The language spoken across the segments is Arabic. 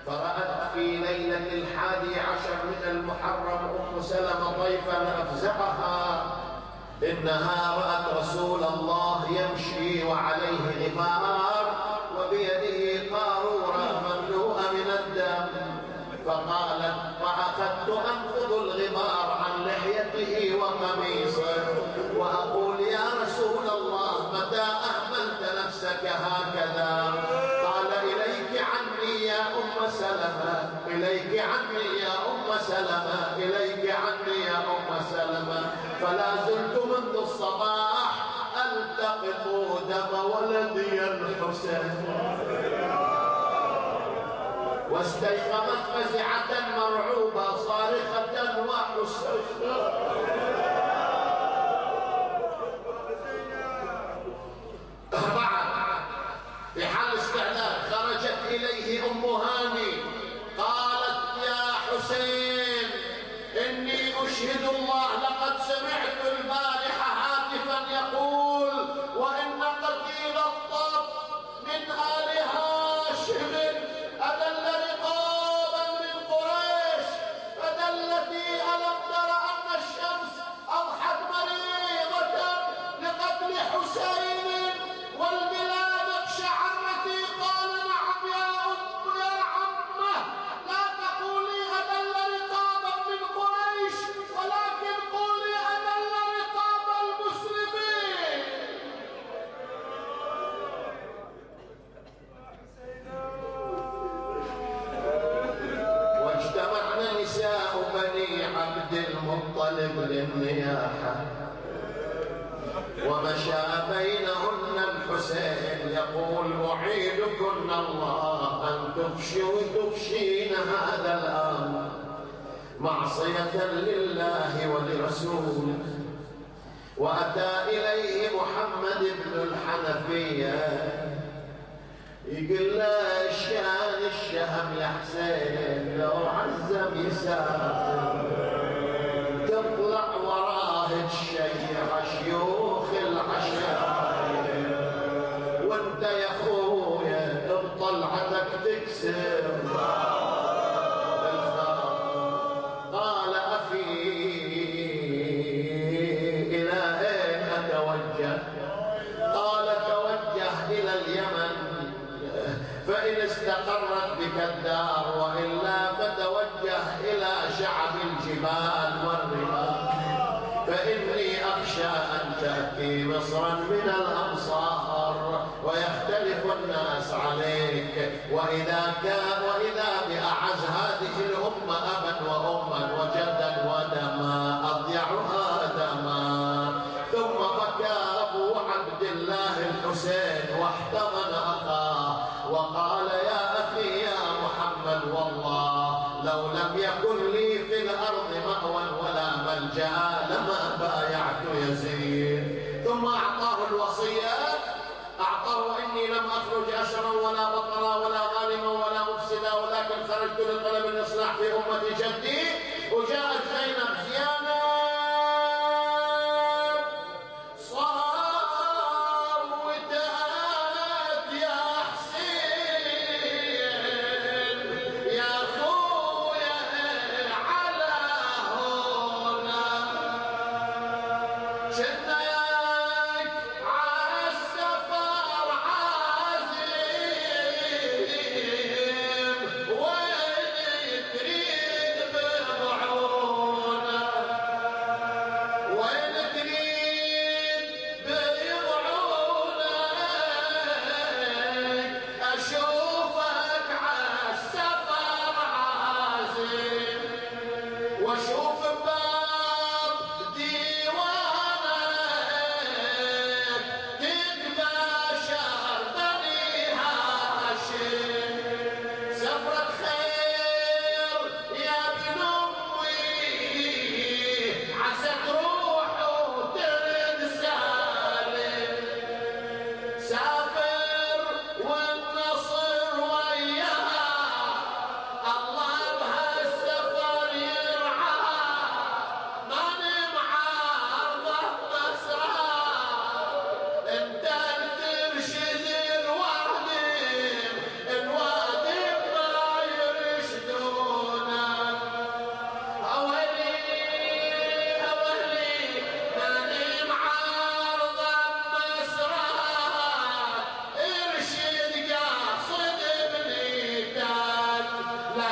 فرأت في ليلة 11 من المحرم أم سلمة ضيفا أفزعها، إنها رأت رسول الله يمشي وعليه غبار وبيده قارورة مملوءة من الدم، فقالت: فأخذت أنفض الغبار عن لحيته وقميصه وأقول: يا رسول الله، متى أهملت نفسك هكذا؟ قال: إليك عني يا أم سلمة، إليك عني يا أم سلمة، إليك عني يا أم سلمة. فلا زلت منذ الصباح ألتقط دم ولدي الحسين. واستيقظت فزعة مرعوبة صارخة وحسين. في حال استعداد خرجت إليه أم هاني قالت: يا حسين، إني أشهد الله لقد سمعت البارحة هاتفا يقول: وإن قتيل الطف من آل هاشم أدل رقابا من قريش، فدلتي ألم تر أن الشمس أضحت مريضة لقتل حسين والبلاد اقشعرت. قال: نعم يا أم يا عمه، لا تقولي أدل رقابا من قريش، ولكن قولي أدل رقاب المسلمين. واجتمعن نساء بني عبد المطلب للنياحة، ومشى بينهن الحسين يقول: أعيدكن الله أن تفشين هذا الأمر معصية لله ولرسوله. وأتى إليه محمد بن الحنفية يقول له: شان الشهم يا حسين، لو عزم يسافر تطلع وراه تشيع شيوخ العشائر، وانت يا خويا بطلعتك تكسر الفار. قال: أفي إلى أين أتوجه؟ قال: توجه إلى اليمن، فإن استقرت بك الدار، وإلا فتوجه إلى شعب الجبال والرمال، فإني أخشى أن تأتي مصرا من الأمصار ويختلف الناس عليك، وإذا بأعز هذه الأمة أبا وأما وجدا ودما أضيعها دما. ثم بكى أبو عبد الله الحسين واحتضن أخاه وقال: يا أخي يا محمد، والله لو لم يكن لي في الأرض مأوى ولا ملجأ لما بايعت يزيد. ثم أعطاه الوصية، أعطاه: إني لم أخرج أسرا ولا بطرا ولا ظالما ولا مفسدا، ولكن خرجت لطلب الإصلاح في أمة جدي. وجاءت زينب زيانة وين تريد بضعونا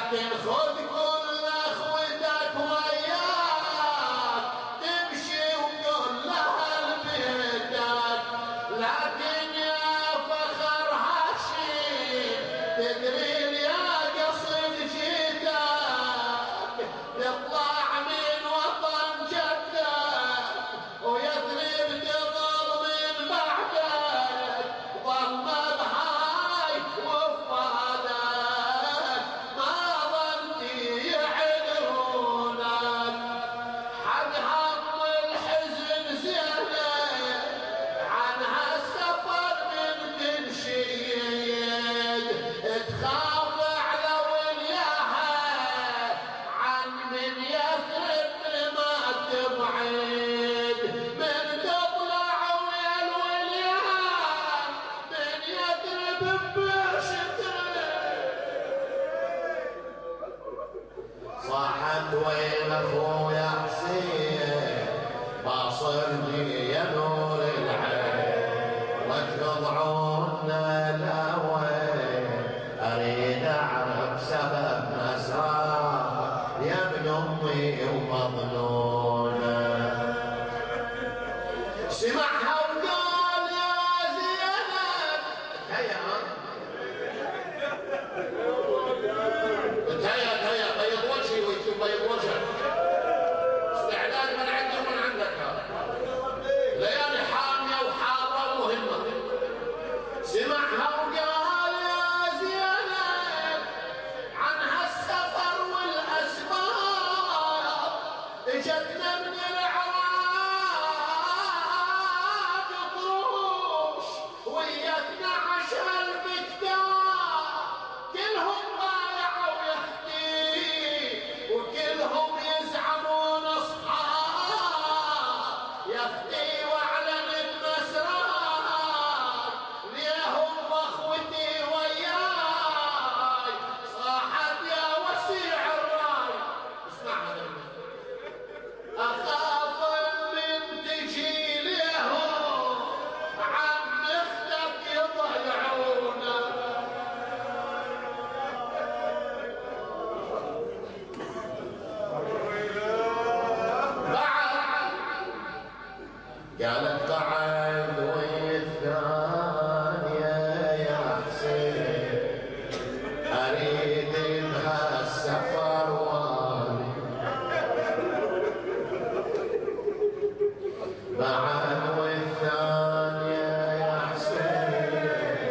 لكن خذ كل اخوتك وياك تمشي وكلها لبيتك. لكن يا فخر هاشم تدري يا قصد جيتك تطلع من وطن جدك ويثرب تظل من بعدك ضمة بهاي وفادك ما ظنتي يعذرونك. حق هم الحزن زينك عن هالسفر من تنشيد تخاف على ولياها عن من يثرب ما تبعد من تطلع ويا الوليان من يثرب بشترك. صاحت وين اخويا حسين باصرني يا نور العين ركض عنا الاوين اريد اعرف سبب نسران يا ابن امي ومظنونه. سمعها وقال يا زينب تهيا بيض وجهي ويشوف بيض وجهك استعداد من عندي ومن عندك. ليالي حاميه وحاره ومهمه. سمعها وقال يا زينب عن هالسفر والاسباب اجتنا من العراق طروش ويا 12 بكتاب كلهم بايعوا يختي وكلهم يزعمون اصحاب يختي واعلنت مسرار ليهم واخوتي وياي صاحت يا وسيع الراي. اسمع هذا اخاف من تجي ليهم عن اختك يضيعونا. قالت قعد والثانية يا حسين أريد بهالسفر والي بعد والثانية يا حسين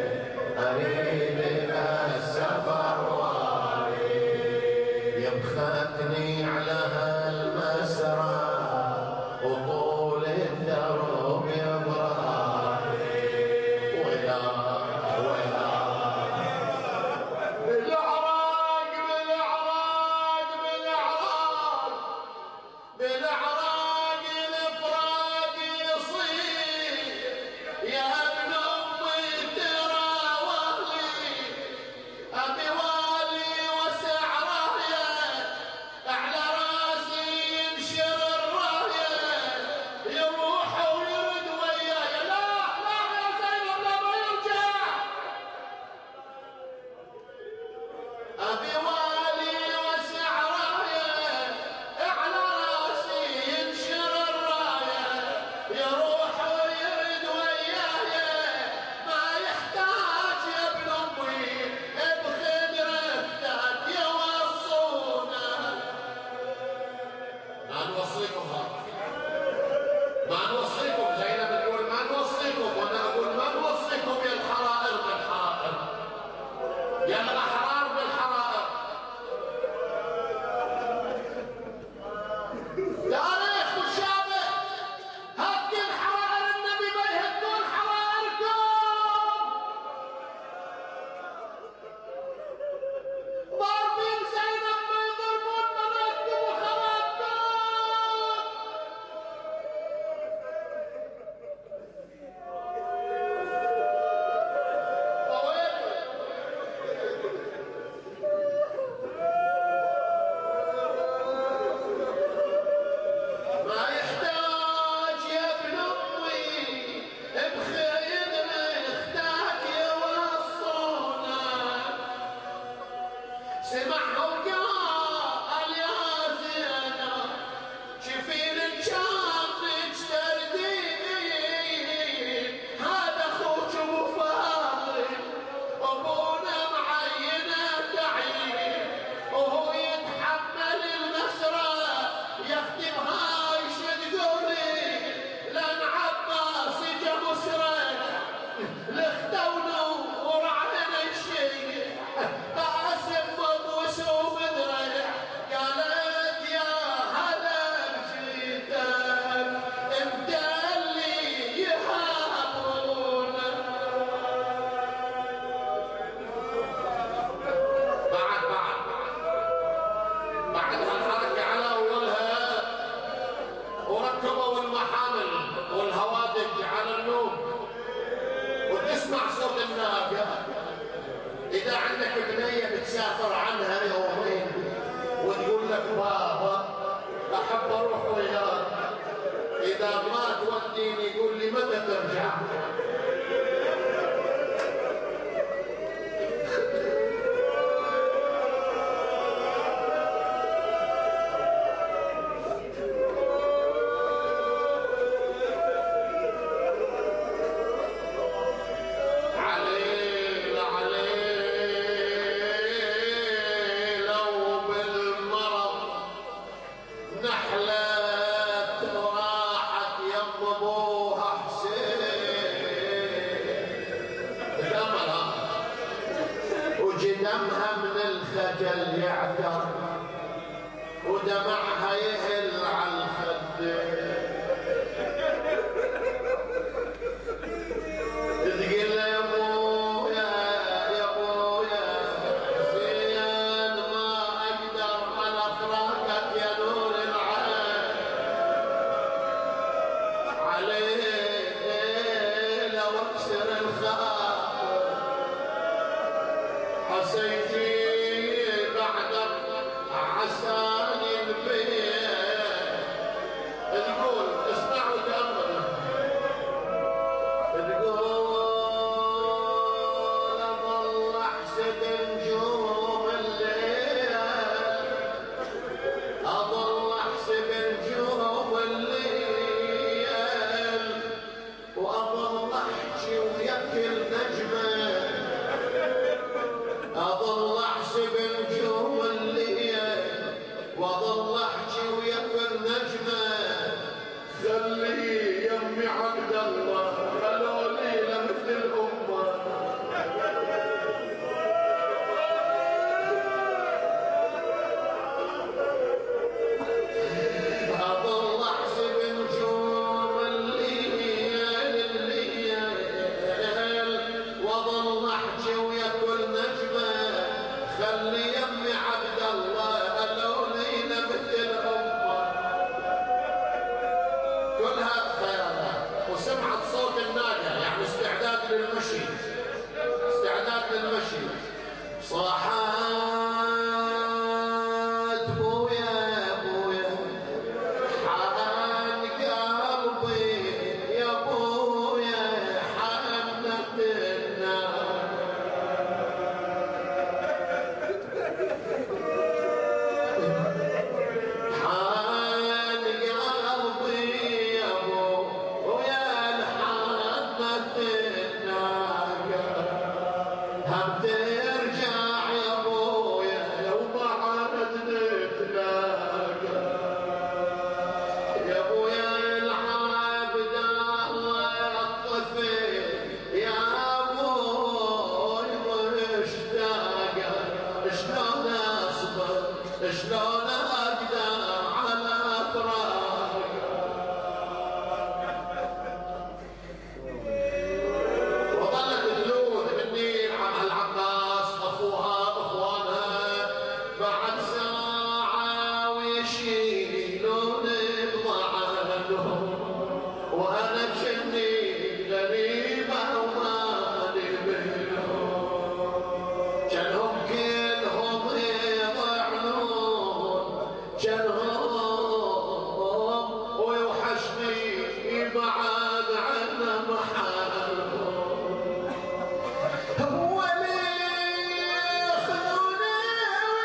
أريد بهالسفر والي يبختني على هالمسرى وطول الدرب يبرالي ولا بالعراق الفراق يصير يا ابن امي ترى وهلي ابي والي وسعره على سمعها وقال يا زينب شفين الجامك تردين هذا اخوك ابو فاضل ابونا معينه تعيين وهو يتحمل المسرى يخدم هاي شتقولي لان عباس اجا مسرى لختونه ورعنا الشيء قاسم مضوس ومدرع قالت يا هلا بجيتك انت اللي يهابونا بعد هالحركة على أولها وركبوا المحامل والهوادج على النوم وتسمع صوت الناقة. إذا عندك بنية بتسافر عنها يومين وتقول لك بابا أحب أروح وياك إذا ما توديني يقول لي متى ترجع. دمها من الخجل يعثر ودمعها يهل على الخدين تقول له يا ابويا يا ابويا زين ما اقدر على فراقك يا نور العين عليه لو اكسر الخاطر حسيتي بعدك عساني البيت تقول اسمع وتأمل تقول اظل احسد نجوم الليل اظل احسب نجوم الليل واظل احكي ويا كل نجمه أظل أحسب نجوم الليل وأظل أحكي ويا كل نجمة خلي يمي عبد الله قالوا لي لمثل الأمة أظل أحسب نجوم الليل وأظل أحكي ويا كل نجمة خلي يمي عبد الله قالوا لي مثل أمه كلها خيالات. وسمعت صوت الناقة يعني استعداد للمشي صاحت بويا بويا حان قلبي يا بويا حنت النار حان قلبي يا بويا حنت النار هم ترجع يا ابويا لو ما عاد نتلاقى يا ابويا العابد الله الطفل يا ابوي مشتاقة شلون اصبر شلون اقدر على فراقك وظلت تلوذ بالنيل عم العباس اخوها اخوانها بعد ساعة ويشيلون بضاعتهم وانا كني غريبة ومالي بينهم كانهم كلهم يضعنون كانهم ويوحشني بعد عنا محلهم هو اللي ياخذوني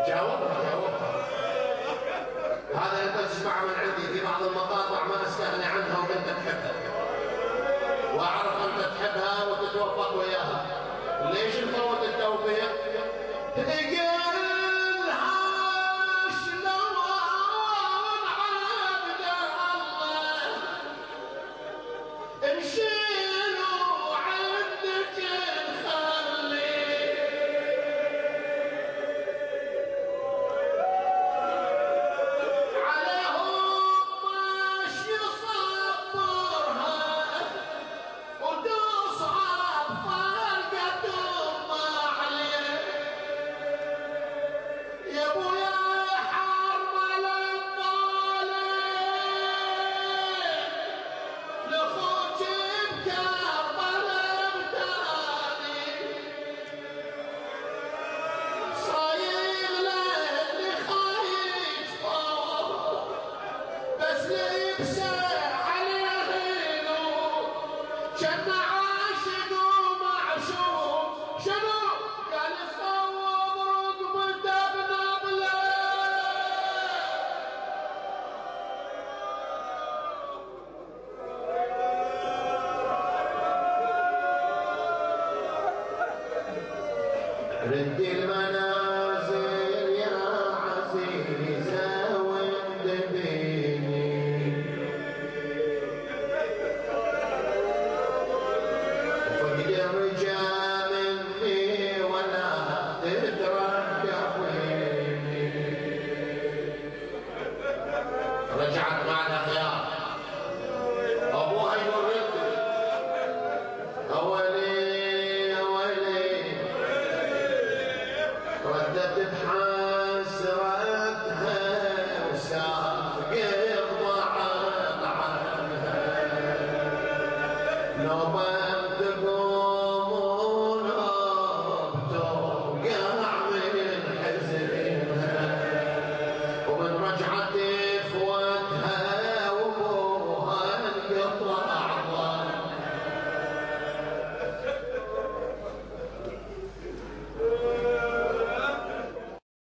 جاوبها. هذا انت تسمع من عندي في بعض المقاطع ما استغني عنها وانت تحبها، واعرف انت تحبها وتتوفق وياها. ليش نفوت التوفيق؟ رد المنازل يا عزيزة واندبيني، وفقد الرجال مني ولا تترجحيني. رجعت مع الأخيار، أبوها يقول ردي أولي بحسرتها وساق الضعف عنها، نوبة